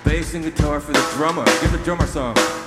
bass and guitar for the drummer. Give the drummer some.